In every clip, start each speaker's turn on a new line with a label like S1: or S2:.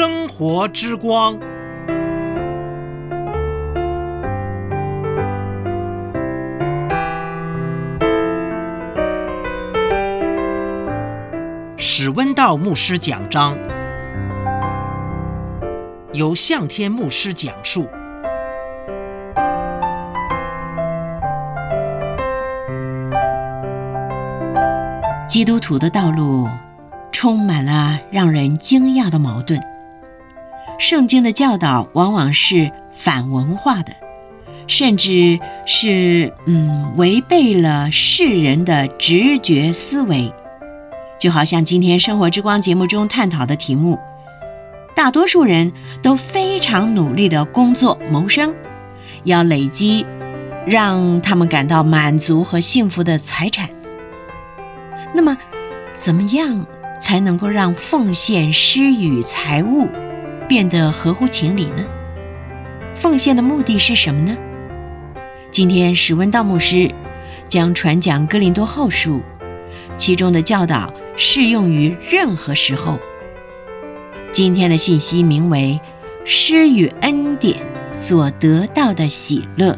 S1: 生活之光。史温道牧师讲章，由向天牧师讲述。
S2: 基督徒的道路充满了让人惊讶的矛盾，圣经的教导往往是反文化的，甚至是违背了世人的直觉思维。就好像今天生活之光节目中探讨的题目，大多数人都非常努力地工作谋生，要累积让他们感到满足和幸福的财产。那么怎么样才能够让奉献、施予财物变得合乎情理呢？奉献的目的是什么呢？今天史温道牧师将传讲哥林多后书，其中的教导适用于任何时候。今天的信息名为施与恩典所得到的喜乐。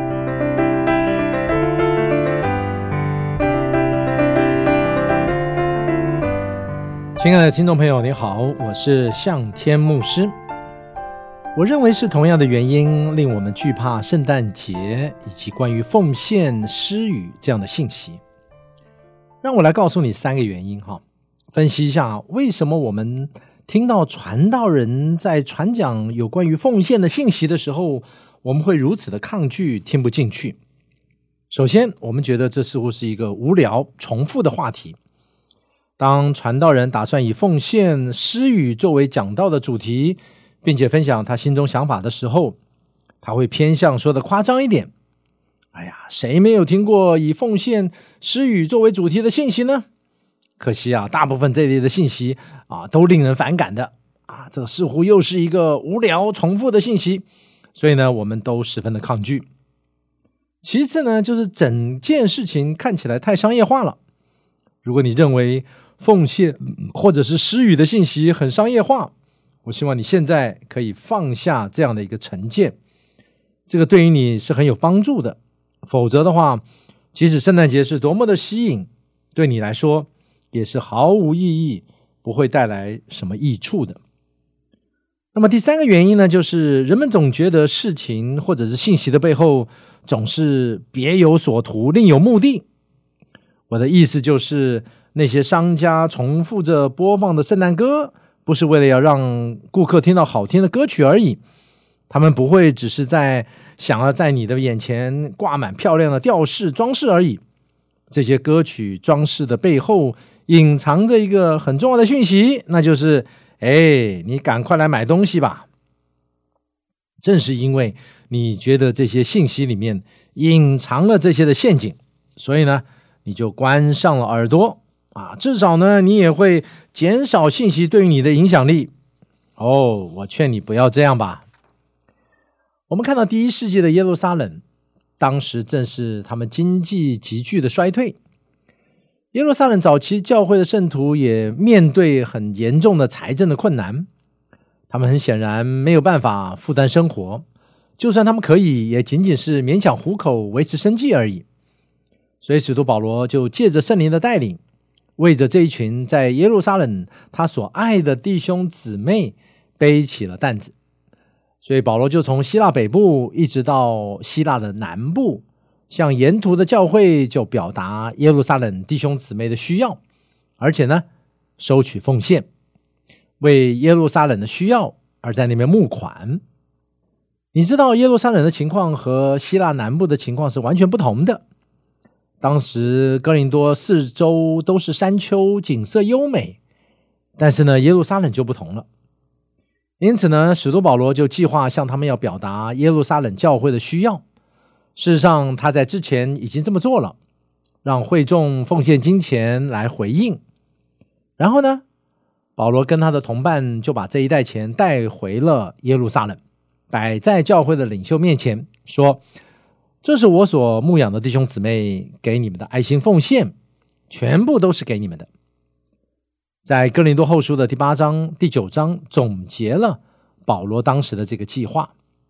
S3: 亲爱的听众朋友你好，我是向天牧师。我认为是同样的原因令我们惧怕圣诞节以及关于奉献、施予这样的信息。让我来告诉你3个原因分析一下为什么我们听到传道人在传讲有关于奉献的信息的时候，我们会如此的抗拒，听不进去。首先，我们觉得这似乎是一个无聊重复的话题。当传道人打算以奉献、施予作为讲道的主题，并且分享他心中想法的时候，他会偏向说的夸张一点。哎呀，谁没有听过以奉献、施予作为主题的信息呢？可惜大部分这类的信息都令人反感的这似乎又是一个无聊重复的信息，所以呢，我们都十分的抗拒。其次呢，就是整件事情看起来太商业化了。如果你认为奉献或者是施予的信息很商业化，我希望你现在可以放下这样的一个成见，这个对于你是很有帮助的。否则的话，即使圣诞节是多么的吸引，对你来说也是毫无意义，不会带来什么益处的。那么第3个原因呢，就是人们总觉得事情或者是信息的背后总是别有所图，另有目的。我的意思就是那些商家重复着播放的圣诞歌，不是为了要让顾客听到好听的歌曲而已，他们不会只是想要在你的眼前挂满漂亮的吊饰装饰而已。这些歌曲装饰的背后隐藏着一个很重要的讯息，那就是你赶快来买东西吧。正是因为你觉得这些信息里面隐藏了这些的陷阱，所以呢，你就关上了耳朵至少呢，你也会减少信息对于你的影响力。我劝你不要这样吧。我们看到第1世纪的耶路撒冷，当时正是他们经济急剧的衰退。耶路撒冷早期教会的圣徒也面对很严重的财政的困难，他们很显然没有办法负担生活，就算他们可以，也仅仅是勉强糊口维持生计而已。所以使徒保罗就借着圣灵的带领，为着这一群在耶路撒冷他所爱的弟兄姊妹背起了担子。所以保罗就从希腊北部一直到希腊的南部，向沿途的教会就表达耶路撒冷弟兄姊妹的需要，而且呢，收取奉献，为耶路撒冷的需要而在那边募款。你知道耶路撒冷的情况和希腊南部的情况是完全不同的。当时哥林多四周都是山丘，景色优美，但是呢，耶路撒冷就不同了。因此呢，使徒保罗就计划向他们要表达耶路撒冷教会的需要。事实上，他在之前已经这么做了，让会众奉献金钱来回应。然后呢，保罗跟他的同伴就把这一袋钱带回了耶路撒冷，摆在教会的领袖面前，说：这是我所牧养的弟兄姊妹给你们的爱心奉献，全部都是给你们的。 在哥林多后书的第8章、第9章总结了保罗当时的这个计划。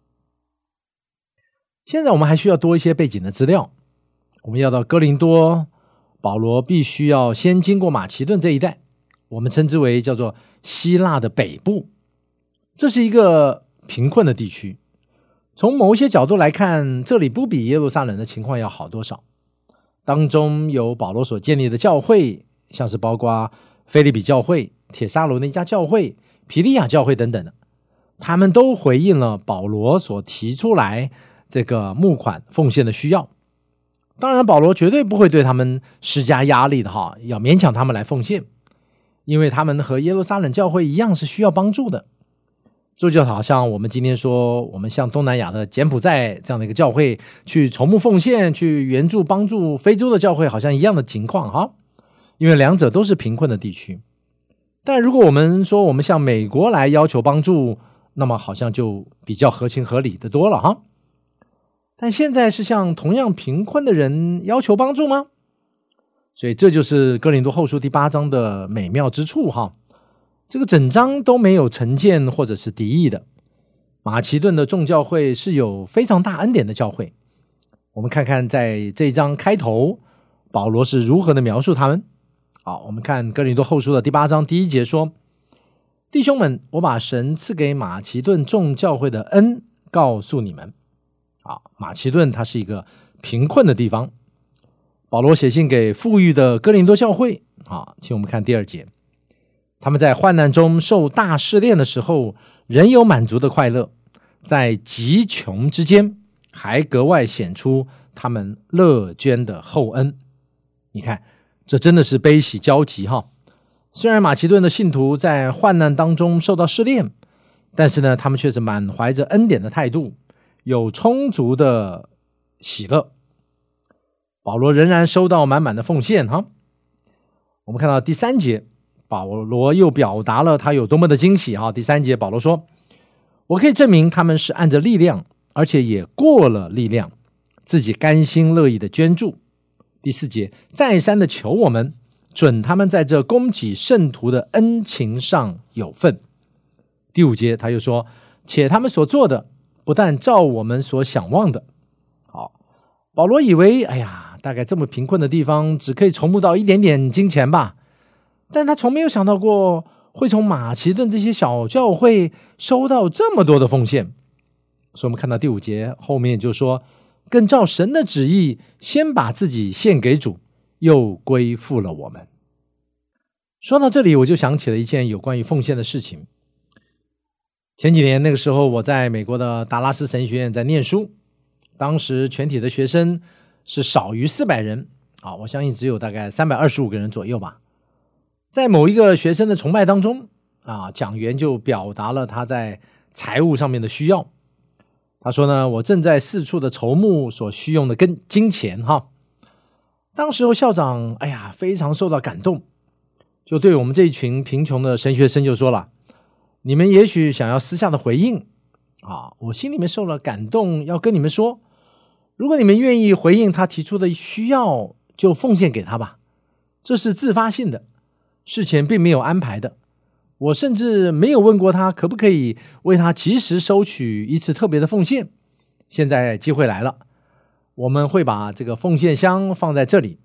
S3: 现在我们还需要多一些背景的资料。我们要到哥林多，保罗必须要先经过马其顿这一带，我们称之为叫做希腊的北部。这是一个贫困的地区，从某一些角度来看，这里不比耶路撒冷的情况要好多少。当中有保罗所建立的教会，像是包括腓立比教会、帖撒罗尼迦教会、庇利亚教会等等的，他们都回应了保罗所提出来这个募款奉献的需要。当然保罗绝对不会对他们施加压力的要勉强他们来奉献，因为他们和耶路撒冷教会一样是需要帮助的。这就好像我们今天说，我们像东南亚的柬埔寨这样的一个教会去筹募奉献，去援助帮助非洲的教会好像一样的情况因为两者都是贫困的地区。但如果我们说我们向美国来要求帮助，那么好像就比较合情合理的多了但现在是向同样贫困的人要求帮助吗？所以这就是哥林多后书第8章的美妙之处这个整章都没有成见或者是敌意的。马其顿的众教会是有非常大恩典的教会。我们看看在这一章开头保罗是如何的描述他们。好，我们看哥林多后书的第8章第1节说，弟兄们，我把神赐给马其顿众教会的恩告诉你们。马其顿它是一个贫困的地方，保罗写信给富裕的哥林多教会。请我们看第2节，他们在患难中受大试炼的时候，仍有满足的快乐，在极穷之间还格外显出他们乐捐的厚恩。你看，这真的是悲喜交集虽然马其顿的信徒在患难当中受到试炼，但是呢，他们却是满怀着恩典的态度，有充足的喜乐。保罗仍然收到满满的奉献我们看到第3节，保罗又表达了他有多么的惊喜第3节保罗说，我可以证明他们是按着力量，而且也过了力量，自己甘心乐意的捐助。第4节，再三的求我们准他们在这供给圣徒的恩情上有份。第5节他又说，且他们所做的不但照我们所想望的。保罗以为大概这么贫困的地方只可以筹募到一点点金钱吧，但他从没有想到过会从马其顿这些小教会收到这么多的奉献。所以我们看到第5节后面就说，更照神的旨意先把自己献给主，又归附了我们。说到这里，我就想起了一件有关于奉献的事情。前几年那个时候，我在美国的达拉斯神学院在念书，当时全体的学生是少于400人我相信只有大概325个人左右吧。在某一个学生的崇拜当中讲员就表达了他在财务上面的需要。他说呢，我正在四处的筹募所需用的金钱当时候校长非常受到感动，就对我们这一群贫穷的神学生就说了，你们也许想要私下的回应我心里面受了感动，要跟你们说，如果你们愿意回应他提出的需要，就奉献给他吧，这是自发性的，事前并没有安排的。我甚至没有问过他可不可以为他及时收取一次特别的奉献。现在机会来了，我们会把这个奉献箱放在这里。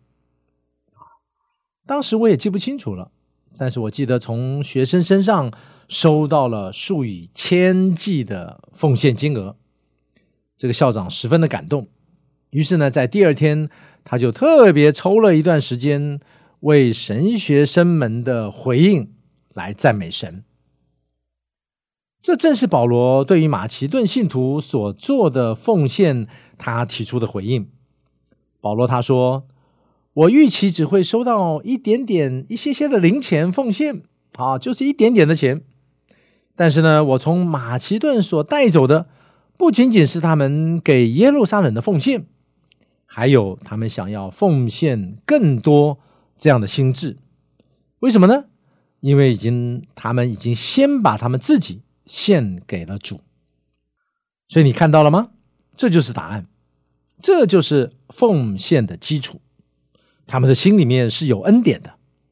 S3: 当时我也记不清楚了，但是我记得从学生身上收到了数以千计的奉献金额。这个校长十分的感动，于是呢，在第2天他就特别抽了一段时间为神学生们的回应来赞美神。这正是保罗对于马其顿信徒所做的奉献他提出的回应。保罗他说，我预期只会收到一些些的零钱奉献就是一点点的钱，但是呢，我从马其顿所带走的不仅仅是他们给耶路撒冷的奉献，还有他们想要奉献更多这样的心志。为什么呢？因为他们已经先把他们自己献给了主。所以你看到了吗？这就是答案，这就是奉献的基础。他们的心里面是有恩典的，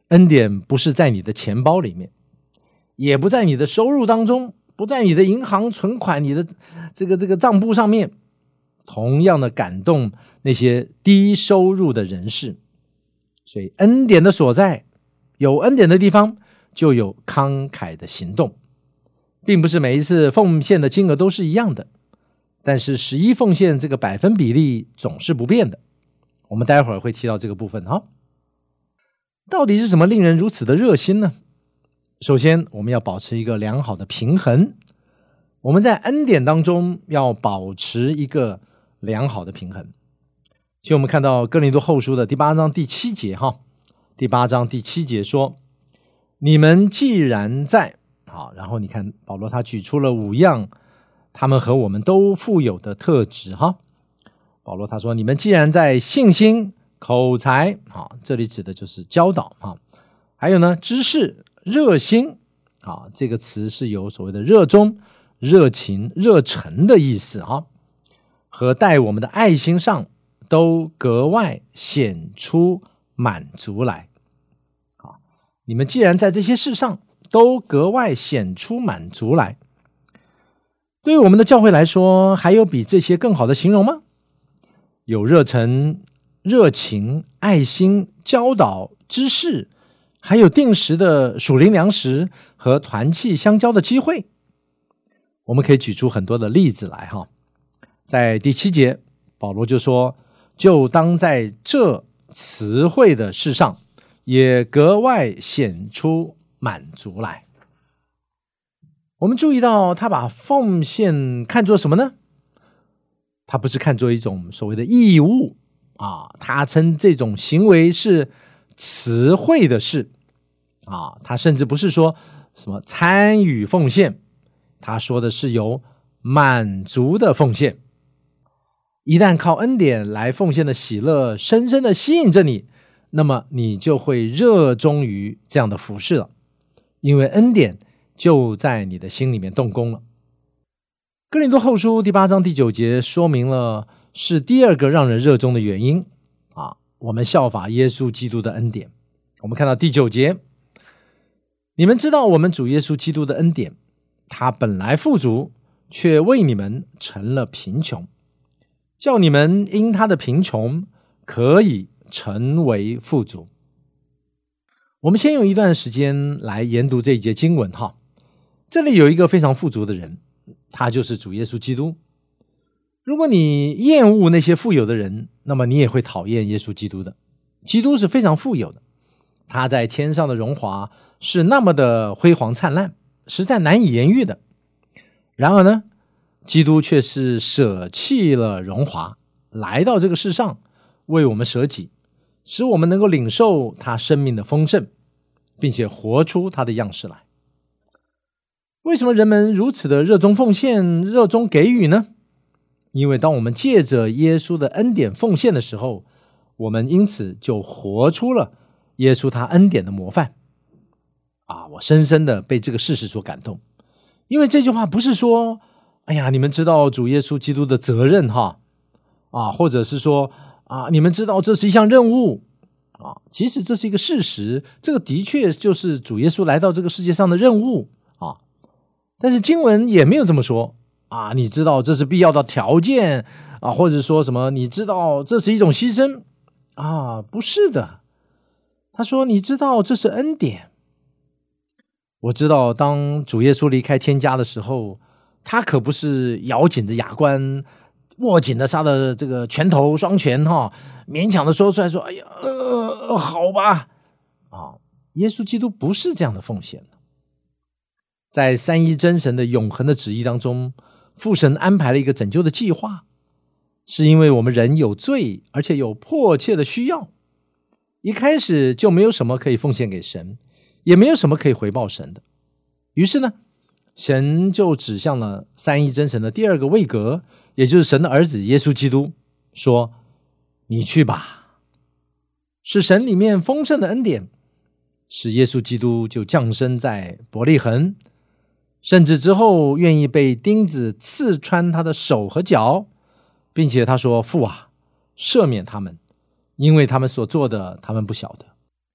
S3: 恩典不是在你的钱包里面，也不在你的收入当中，不在你的银行存款、你的这个账簿上面，同样的感动那些低收入的人士。所以恩典的所在，有恩典的地方就有慷慨的行动，并不是每一次奉献的金额都是一样的，但是11奉献这个百分比例总是不变的。我们待会儿会提到这个部分哈。到底是什么令人如此的热心呢？首先，我们要保持一个良好的平衡。我们在恩典当中要保持一个良好的平衡。请我们看到哥林多后书的第8章第7节哈，第8章第7节说：“你们既然在……”好，然后你看保罗他举出了5样他们和我们都富有的特质哈。保罗他说：“你们既然在信心、口才，这里指的就是教导，还有呢，知识、热心，这个词是有所谓的热衷、热情、热忱的意思和待我们的爱心上都格外显出满足来。你们既然在这些事上都格外显出满足来，对于我们的教会来说，还有比这些更好的形容吗？有热忱、热情、爱心、教导、知识，还有定时的属灵粮食和团契相交的机会。我们可以举出很多的例子来哈。在第7节，保罗就说：“就当在这词汇的事上，也格外显出满足来。”我们注意到他把奉献看作什么呢？他不是看作一种所谓的义务他称这种行为是词汇的事他甚至不是说什么参与奉献，他说的是有满足的奉献。一旦靠恩典来奉献的喜乐深深的吸引着你，那么你就会热衷于这样的服事了，因为恩典就在你的心里面动工了。哥林多后书第8章第9节说明了是第2个让人热衷的原因我们效法耶稣基督的恩典。我们看到第9节，你们知道我们主耶稣基督的恩典，他本来富足，却为你们成了贫穷，叫你们因他的贫穷可以成为富足。我们先用一段时间来研读这一节经文哈。这里有一个非常富足的人，他就是主耶稣基督。如果你厌恶那些富有的人，那么你也会讨厌耶稣基督的。基督是非常富有的，他在天上的荣华是那么的辉煌灿烂，实在难以言喻的。然而呢，基督却是舍弃了荣华，来到这个世上，为我们舍己，使我们能够领受他生命的丰盛，并且活出他的样式来。为什么人们如此的热衷奉献、热衷给予呢？因为当我们借着耶稣的恩典奉献的时候，我们因此就活出了耶稣他恩典的模范。我深深的被这个事实所感动。因为这句话不是说，哎呀，你们知道主耶稣基督的责任或者是说你们知道这是一项任务其实这是一个事实，这个的确就是主耶稣来到这个世界上的任务但是经文也没有这么说你知道这是必要的条件或者说什么你知道这是一种牺牲不是的。他说你知道这是恩典。我知道当主耶稣离开天家的时候，他可不是咬紧着牙关，握紧了他的这个拳头双拳勉强的说出来说哎呀好吧耶稣基督不是这样的奉献。在三一真神的永恒的旨意当中，父神安排了一个拯救的计划，是因为我们人有罪，而且有迫切的需要，一开始就没有什么可以奉献给神，也没有什么可以回报神的。于是呢，神就指向了三一真神的第2个位格，也就是神的儿子耶稣基督，说你去吧。是神里面丰盛的恩典，使耶稣基督就降生在伯利恒，甚至之后愿意被钉子刺穿他的手和脚，并且他说父赦免他们，因为他们所做的他们不晓得。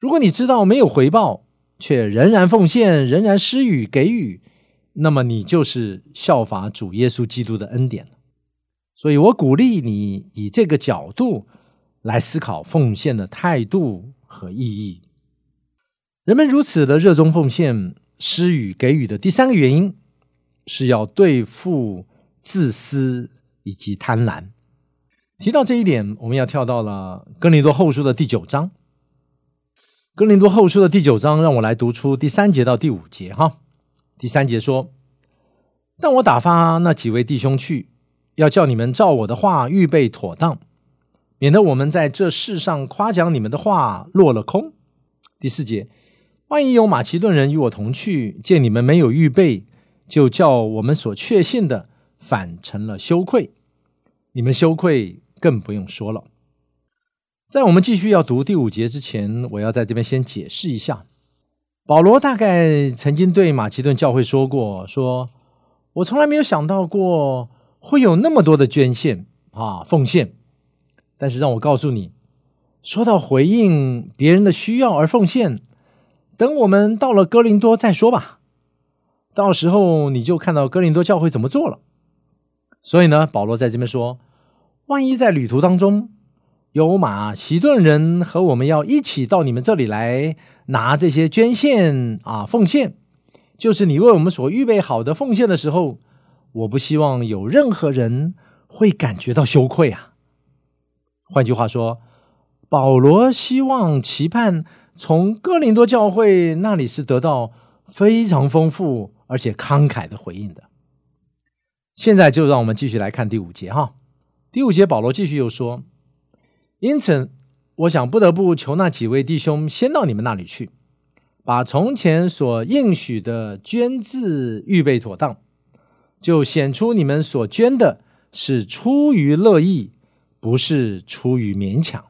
S3: 如果你知道没有回报，却仍然奉献，仍然施予给予，那么你就是效法主耶稣基督的恩典了。所以我鼓励你以这个角度来思考奉献的态度和意义。人们如此的热衷奉献、施予给予的第三个原因，是要对付自私以及贪婪。提到这一点，我们要跳到了哥林多后书的第9章。哥林多后书的第9章，让我来读出第3节到第5节哈。第3节说：但我打发那几位弟兄去，要叫你们照我的话预备妥当，免得我们在这世上夸奖你们的话落了空。第4节：万一有马其顿人与我同去，见你们没有预备，就叫我们所确信的反成了羞愧，你们羞愧更不用说了。在我们继续要读第5节之前，我要在这边先解释一下。保罗大概曾经对马其顿教会说过，说我从来没有想到过会有那么多的捐献奉献，但是让我告诉你，说到回应别人的需要而奉献，等我们到了哥林多再说吧，到时候你就看到哥林多教会怎么做了。所以呢，保罗在这边说，万一在旅途当中有马其顿人和我们要一起到你们这里来拿这些捐献奉献，就是你为我们所预备好的奉献的时候，我不希望有任何人会感觉到羞愧啊。换句话说，保罗希望期盼从哥林多教会那里是得到非常丰富而且慷慨的回应的。现在就让我们继续来看第5节哈。第5节保罗继续又说，因此我想不得不求那几位弟兄先到你们那里去，把从前所应许的捐字预备妥当，就显出你们所捐的是出于乐意，不是出于勉强。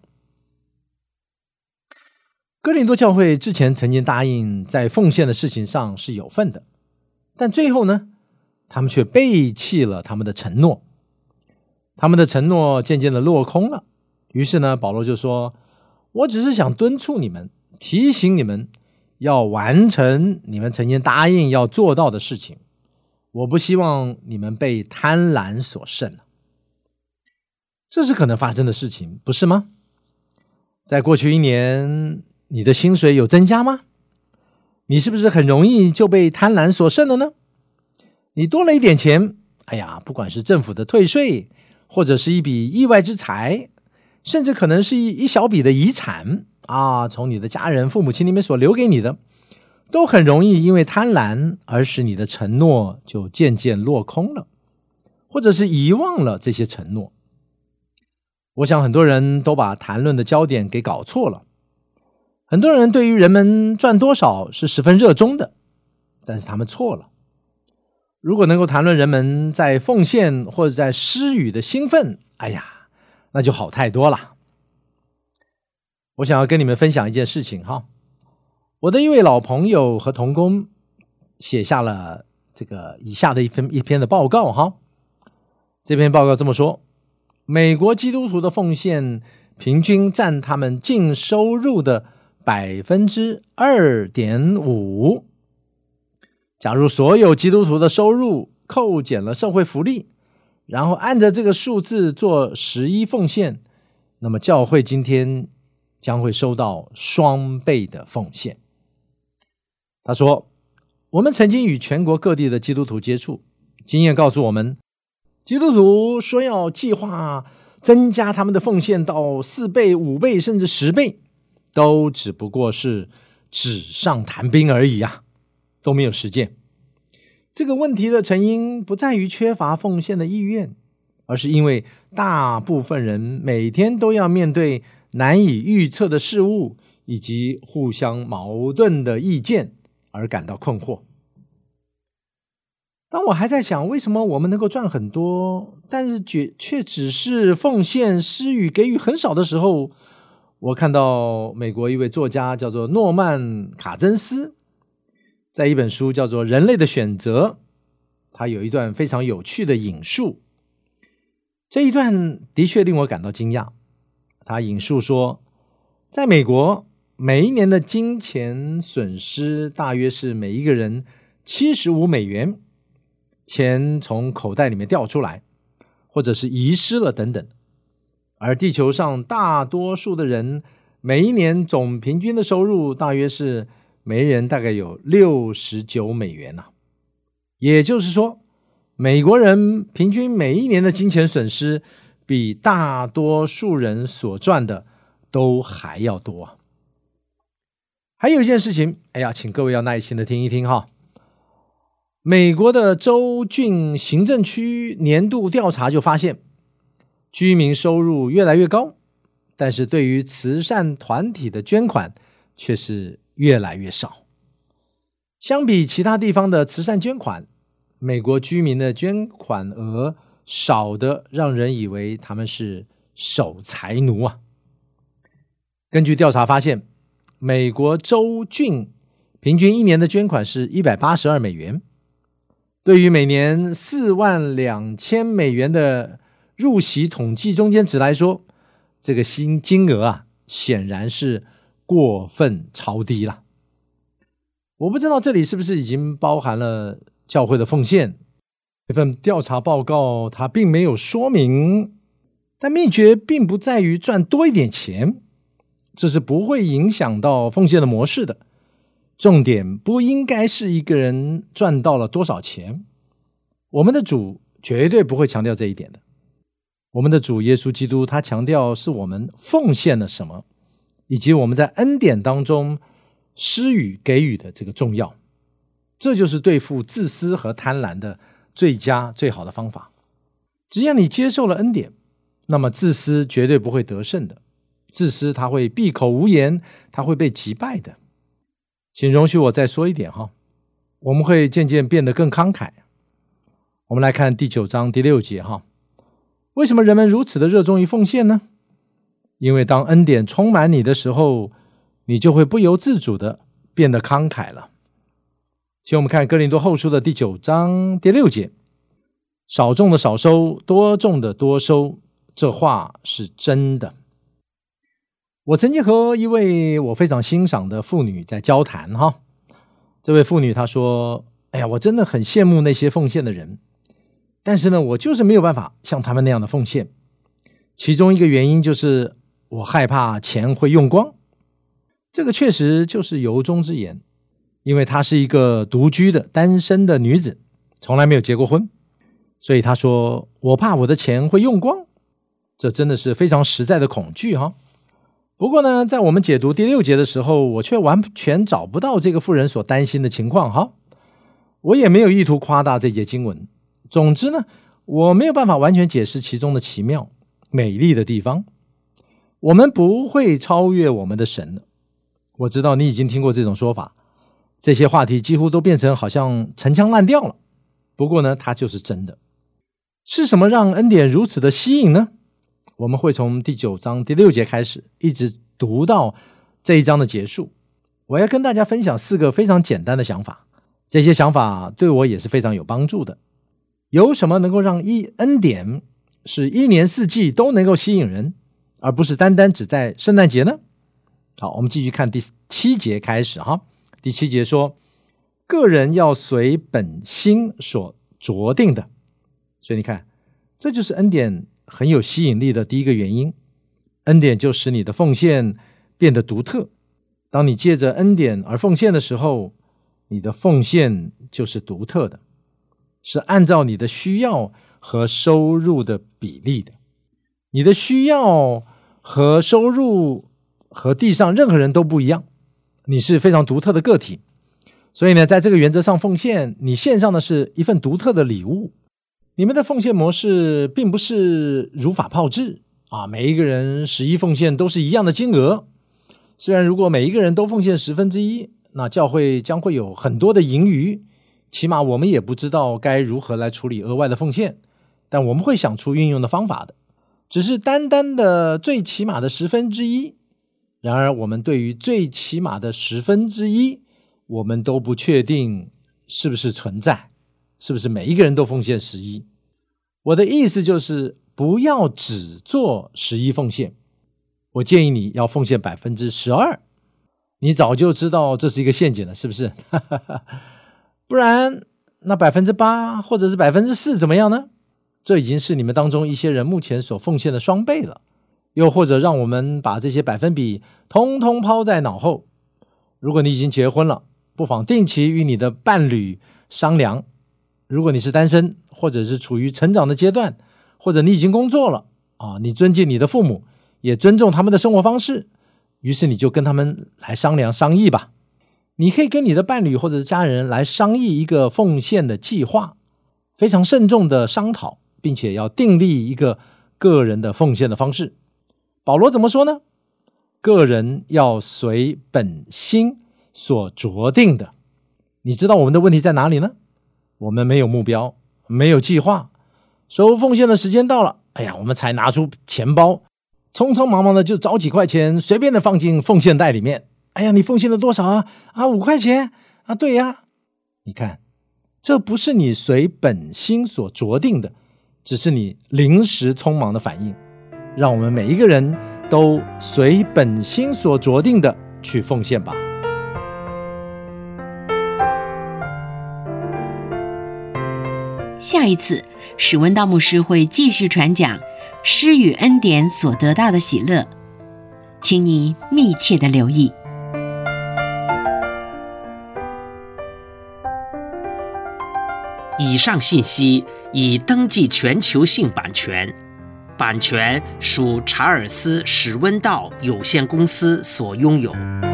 S3: 哥林多教会之前曾经答应在奉献的事情上是有份的，但最后呢，他们却背弃了他们的承诺，他们的承诺渐渐的落空了。于是呢，保罗就说，我只是想敦促你们，提醒你们要完成你们曾经答应要做到的事情，我不希望你们被贪婪所胜了。这是可能发生的事情，不是吗？在过去1年，你的薪水有增加吗？你是不是很容易就被贪婪所胜了呢？你多了一点钱，不管是政府的退税，或者是一笔意外之财，甚至可能是一小笔的遗产从你的家人、父母亲那边所留给你的，都很容易因为贪婪而使你的承诺就渐渐落空了，或者是遗忘了这些承诺。我想很多人都把谈论的焦点给搞错了。很多人对于人们赚多少是十分热衷的，但是他们错了。如果能够谈论人们在奉献或者在施予的兴奋，那就好太多了。我想要跟你们分享一件事情哈。我的一位老朋友和同工写下了这个以下的一篇的报告哈。这篇报告这么说，美国基督徒的奉献平均占他们净收入的 2.5%。 假如所有基督徒的收入扣减了社会福利，然后按着这个数字做11奉献，那么教会今天将会收到双倍的奉献。他说，我们曾经与全国各地的基督徒接触，经验告诉我们，基督徒说要计划增加他们的奉献到4倍、5倍甚至10倍，都只不过是纸上谈兵而已都没有实践。这个问题的成因不在于缺乏奉献的意愿，而是因为大部分人每天都要面对难以预测的事物以及互相矛盾的意见而感到困惑。当我还在想为什么我们能够赚很多，但是却只是奉献、施予、给予很少的时候，我看到美国一位作家叫做诺曼·卡珍斯，在一本书叫做《人类的选择》，他有一段非常有趣的引述。这一段的确令我感到惊讶。他引述说，在美国， 每一年的金钱损失大约是每一个人$75，钱从口袋里面掉出来，或者是遗失了等等。而地球上大多数的人每一年总平均的收入大约是每人大概有$69啊。也就是说，美国人平均每一年的金钱损失比大多数人所赚的都还要多啊。还有一件事情，请各位要耐心的听一听哈。美国的州郡行政区年度调查就发现，居民收入越来越高，但是对于慈善团体的捐款却是越来越少。相比其他地方的慈善捐款，美国居民的捐款额少得让人以为他们是守财奴啊。根据调查发现，美国州郡平均一年的捐款是$182，对于每年$42,000的入息统计中间值来说，这个新金额啊，显然是过分超低了。我不知道这里是不是已经包含了教会的奉献。这份调查报告它并没有说明，但秘诀并不在于赚多一点钱，这是不会影响到奉献的模式的。重点不应该是一个人赚到了多少钱，我们的主绝对不会强调这一点的。我们的主耶稣基督他强调是我们奉献了什么，以及我们在恩典当中施予给予的这个重要。这就是对付自私和贪婪的最佳最好的方法。只要你接受了恩典，那么自私绝对不会得胜的。自私他会闭口无言，他会被击败的。请容许我再说一点哈，我们会渐渐变得更慷慨。我们来看第9章第6节哈，为什么人们如此的热衷于奉献呢？因为当恩典充满你的时候，你就会不由自主的变得慷慨了。请我们看哥林多后书的第9章第6节，少种的少收，多种的多收，这话是真的。我曾经和一位我非常欣赏的妇女在交谈哈，这位妇女她说，我真的很羡慕那些奉献的人，但是呢，我就是没有办法像他们那样的奉献。其中一个原因就是我害怕钱会用光。这个确实就是由衷之言，因为她是一个独居的单身的女子，从来没有结过婚，所以她说我怕我的钱会用光，这真的是非常实在的恐惧哈。不过呢，在我们解读第6节的时候，我却完全找不到这个妇人所担心的情况哈。我也没有意图夸大这节经文。总之呢，我没有办法完全解释其中的奇妙、美丽的地方。我们不会超越我们的神的。我知道你已经听过这种说法，这些话题几乎都变成好像陈腔滥调了。不过呢，它就是真的。是什么让恩典如此的吸引呢？我们会从第9章第6节开始，一直读到这一章的结束。我要跟大家分享4个非常简单的想法，这些想法对我也是非常有帮助的。有什么能够让恩典是一年四季都能够吸引人，而不是单单只在圣诞节呢？好，我们继续看第7节开始哈。第7节说，个人要随本心所酌定的。所以你看，这就是恩典很有吸引力的第一个原因。恩典就使你的奉献变得独特。当你借着恩典而奉献的时候，你的奉献就是独特的，是按照你的需要和收入的比例的。你的需要和收入和地上任何人都不一样，你是非常独特的个体。所以呢，在这个原则上奉献，你献上的是一份独特的礼物。你们的奉献模式并不是如法炮制啊，每一个人11奉献都是一样的金额。虽然如果每一个人都奉献1/10，那教会将会有很多的盈余，起码我们也不知道该如何来处理额外的奉献，但我们会想出运用的方法的。只是单单的最起码的1/10，然而我们对于最起码的1/10，我们都不确定是不是存在，是不是每一个人都奉献11。我的意思就是不要只做11奉献，我建议你要奉献12%。 你早就知道这是一个陷阱了，是不是？不然那 8% 或者是 4% 怎么样呢？这已经是你们当中一些人目前所奉献的双倍了。又或者让我们把这些百分比通通抛在脑后。如果你已经结婚了，不妨定期与你的伴侣商量。如果你是单身，或者是处于成长的阶段，或者你已经工作了你尊敬你的父母，也尊重他们的生活方式，于是你就跟他们来商议吧。你可以跟你的伴侣或者家人来商议一个奉献的计划，非常慎重的商讨，并且要订立一个个人的奉献的方式。保罗怎么说呢？个人要随本心所酌定的。你知道我们的问题在哪里呢？我们没有目标，没有计划，收奉献的时间到了，我们才拿出钱包，匆匆忙忙的就找几块钱，随便的放进奉献袋里面。你奉献了多少啊？5块钱啊？对呀。你看，这不是你随本心所酌定的，只是你临时匆忙的反应。让我们每一个人都随本心所酌定的去奉献吧。
S2: 下一次史文道牧师会继续传讲施与恩典所得到的喜乐，请你密切的留意。
S1: 以上信息已登记全球性版权，版权属查尔斯·史温道有限公司所拥有。